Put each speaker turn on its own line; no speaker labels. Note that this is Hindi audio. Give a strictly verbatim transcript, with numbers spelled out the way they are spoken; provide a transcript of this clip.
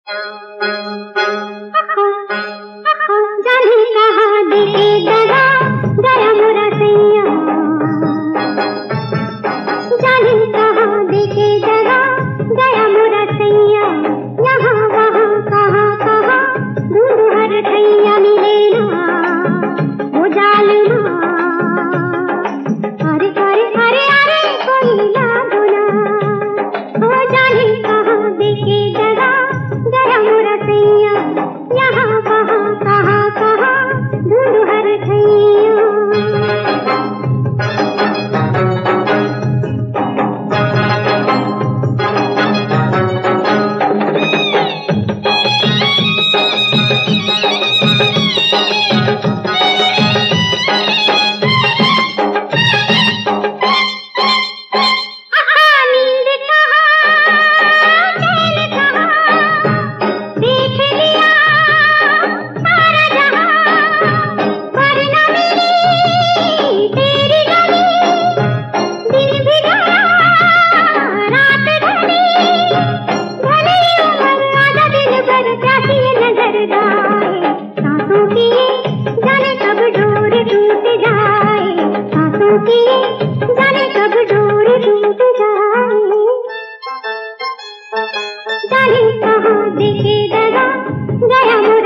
जाने कहाँ देखे दगा गया मोरा सैया, जाने कहाँ देखे दगा गया मोरा सैया, यहाँ वहाँ कहाँ कहाँ ढूंढ हर ठैया मिले ना वो जालिमा। अरे अरे अरे अरे कोई याद ना हो, जाने कहाँ देखे दगा गया मोरा सैया, यहाँ वहाँ कहाँ कहाँ ढूंढ हर ठैया। जाने कहाँ देखे दगा गया